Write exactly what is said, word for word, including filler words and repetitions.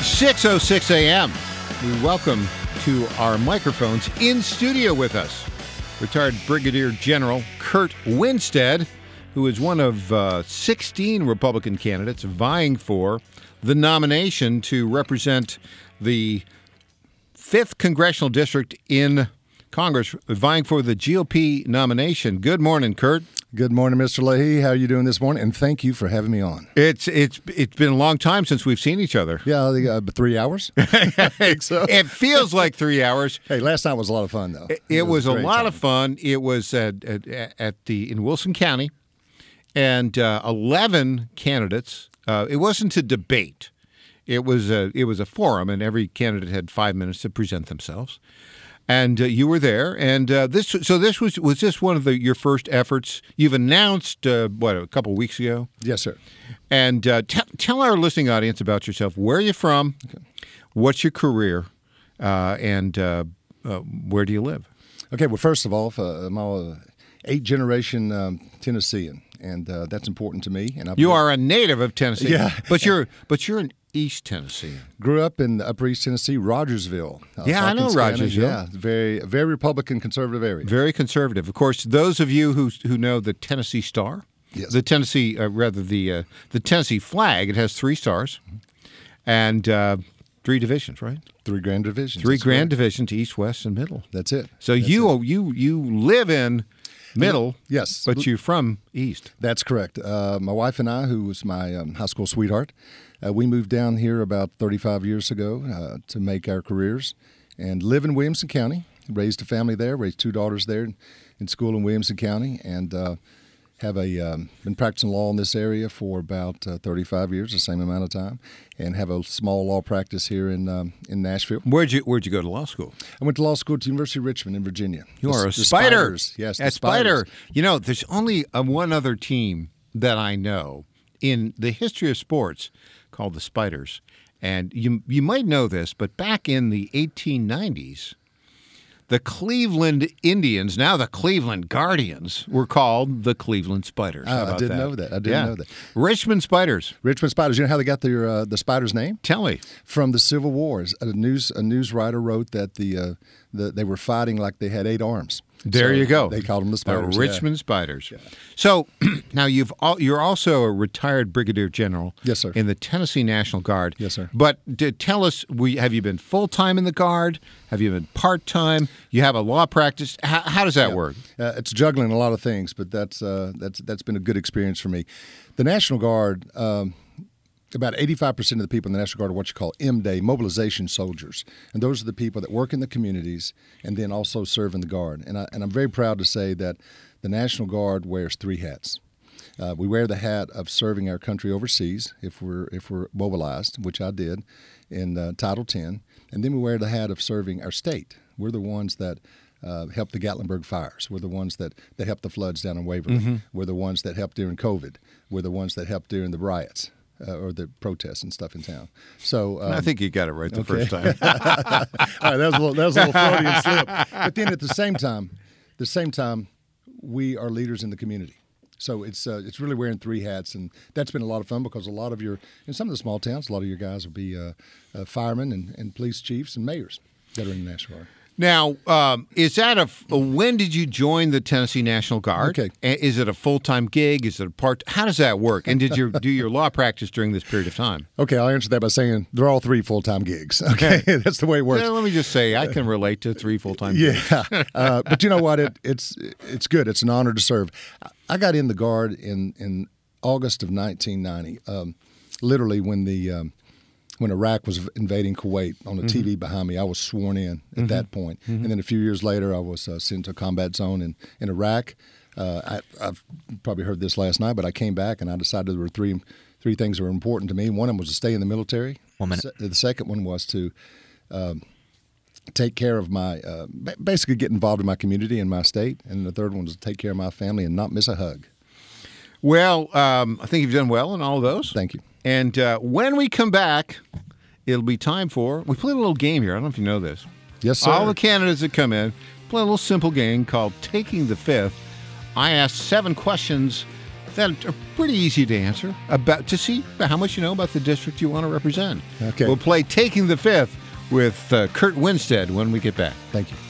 six oh six a.m. We welcome to our microphones in studio with us retired Brigadier General Kurt Winstead, who is one of uh, sixteen Republican candidates vying for the nomination to represent the fifth Congressional District in Congress, vying for the G O P nomination. Good morning, Kurt. Good morning, Mister Leahy. How are you doing this morning? And thank you for having me on. It's it's it's been a long time since we've seen each other. Yeah, uh, three hours. I think so. It feels like three hours. Hey, last night was a lot of fun, though. It, it, it was, was a lot time. of fun. It was at, at, at the in Wilson County, and uh, eleven candidates. Uh, it wasn't a debate. It was a it was a forum, and every candidate had five minutes to present themselves. And uh, you were there, and uh, this. So this was was this one of the your first efforts? You've announced uh, what a couple of weeks ago. Yes, sir. And uh, t- tell our listening audience about yourself. Where are you from? Okay. What's your career? Uh, and uh, uh, where do you live? Okay. Well, first of all, uh, I'm a eighth generation um, Tennessean, and uh, that's important to me. And I've you been, are a native of Tennessee. Yeah, but you're but you're an East Tennessee. Grew up in Upper East Tennessee, Rogersville. Uh, yeah, I know Rogersville. Yeah, very very Republican conservative area. Very conservative. Of course, those of you who who know the Tennessee Star, yes. the Tennessee uh, rather the uh, the Tennessee flag, it has three stars, and uh, three divisions, right? Three grand divisions. Three That's grand right. divisions, East, West, and Middle. That's it. So That's you it. you you live in Middle, yes, but you're from East. That's correct. Uh, my wife and I, who was my um, high school sweetheart, uh, we moved down here about thirty-five years ago uh, to make our careers and live in Williamson County. Raised a family there, raised two daughters there in, in school in Williamson County, and uh, have a um, been practicing law in this area for about uh, thirty-five years, the same amount of time, and have a small law practice here in um, in Nashville. Where'd you Where'd you go to law school? I went to law school at the University of Richmond in Virginia. You the, are a the spider. Spiders. Yes, a spider. You know, there's only uh, one other team that I know in the history of sports called the Spiders, and you you might know this, but back in the eighteen nineties. The Cleveland Indians, now the Cleveland Guardians, were called the Cleveland Spiders. How Oh, about I didn't that? know that. I didn't yeah. know that. Richmond Spiders. Richmond Spiders. You know how they got their uh, the Spiders' name? Tell me. From the Civil Wars. A news a news writer wrote that the uh, the they were fighting like they had eight arms. There so you go. They called them the Spiders. The Richmond yeah. Spiders. Yeah. So now you've all, you're also a retired brigadier general. Yes, sir. In the Tennessee National Guard. Yes, sir. But to tell us, we, have you been full time in the Guard? Have you been part time? You have a law practice. How, how does that yeah. work? Uh, it's juggling a lot of things, but that's uh, that's that's been a good experience for me. The National Guard. Um, About eighty-five percent of the people in the National Guard are what you call M-Day, mobilization soldiers. And those are the people that work in the communities and then also serve in the Guard. And, I, and I'm very proud to say that the National Guard wears three hats. Uh, we wear the hat of serving our country overseas if we're if we're mobilized, which I did in uh, Title ten. And then we wear the hat of serving our state. We're the ones that uh, helped the Gatlinburg fires. We're the ones that, that helped the floods down in Waverly. Mm-hmm. We're the ones that helped during COVID. We're the ones that helped during the riots. Uh, or the protests and stuff in town. So um, I think you got it right the okay. first time. All right, that was a little, that was a little Freudian slip. But then at the same time, the same time, we are leaders in the community. So it's uh, it's really wearing three hats, and that's been a lot of fun because a lot of your in some of the small towns, a lot of your guys will be uh, uh, firemen and, and police chiefs and mayors that are in the National Guard. Now, um, is that a, when did you join the Tennessee National Guard? Okay. Is it a full-time gig? Is it a part? How does that work? And did you do your law practice during this period of time? Okay, I'll answer that by saying they're all three full-time gigs. Okay, that's the way it works. Yeah, let me just say, I can relate to three full-time gigs. Yeah, uh, but you know what? It, it's it's good. It's an honor to serve. I got in the Guard in, in August of nineteen ninety, um, literally when the um, when Iraq was invading Kuwait. On the mm-hmm. T V behind me, I was sworn in at mm-hmm. that point. Mm-hmm. And then a few years later, I was uh, sent to a combat zone in, in Iraq. Uh, I, I've probably heard this last night, but I came back and I decided there were three three things that were important to me. One of them was to stay in the military. One minute. The second one was to um, take care of my, uh, basically get involved in my community and my state. And the third one was to take care of my family and not miss a hug. Well, um, I think you've done well in all of those. Thank you. And uh, when we come back, it'll be time for, we play a little game here. I don't know if you know this. Yes, sir. All the candidates that come in play a little simple game called Taking the Fifth. I ask seven questions that are pretty easy to answer about to see how much you know about the district you want to represent. Okay. We'll play Taking the Fifth with uh, Kurt Winstead when we get back. Thank you.